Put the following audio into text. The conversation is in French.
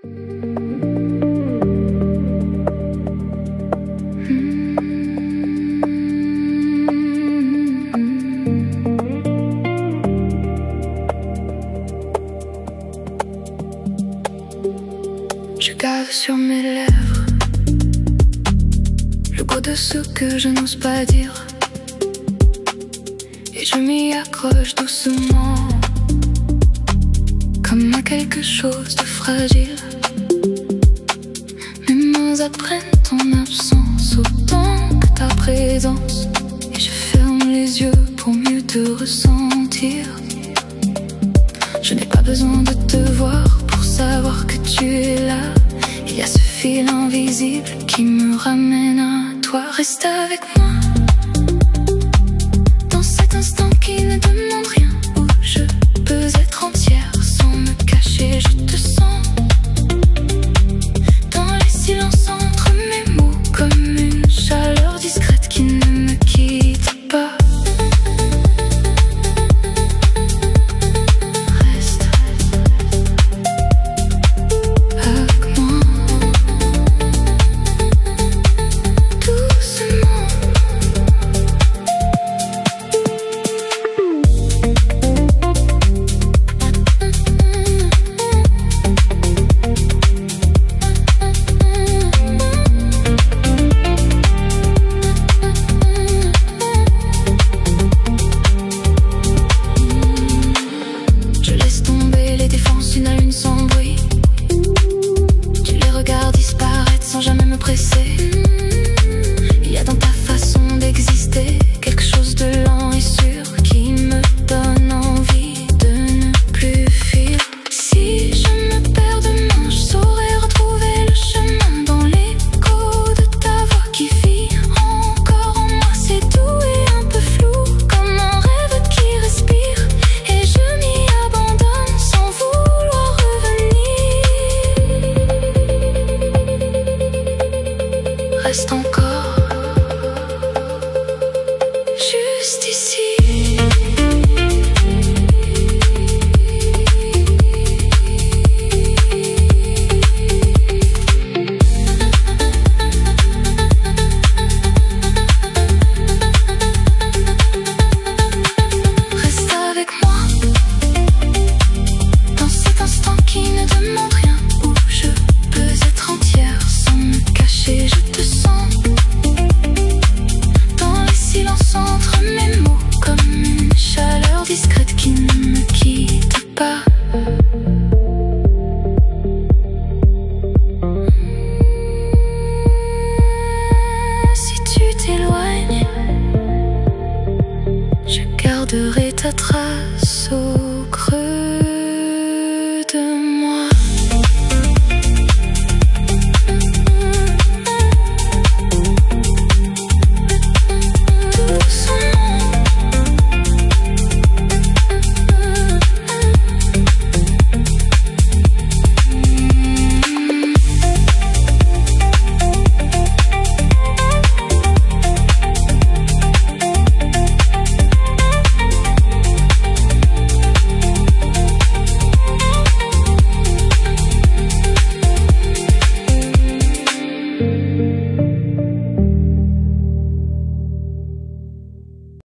Je gave sur mes lèvres le goût de ce que je n'ose pas dire, et je m'y accroche doucement comme à quelque chose de fragile. Mes mains apprennent ton absence autant que ta présence, et je ferme les yeux pour mieux te ressentir. Je n'ai pas besoin de te voir pour savoir que tu es là. Il y a ce fil invisible qui me ramène à toi. Reste avec moi dans cet instant qui ne demande rien, où je peux être entière sans me cacher. Je te sens dans les silences entre mes mots, comme une chaleur discrète qui ne me quitte pas. Il y a dans ta façon d'exister quelque chose de lent et sûr qui me donne envie de ne plus fuir. Si je me perds demain, je saurais retrouver le chemin dans l'écho de ta voix qui vit encore en moi. C'est doux et un peu flou, comme un rêve qui respire, et je m'y abandonne sans vouloir revenir. Reste encore.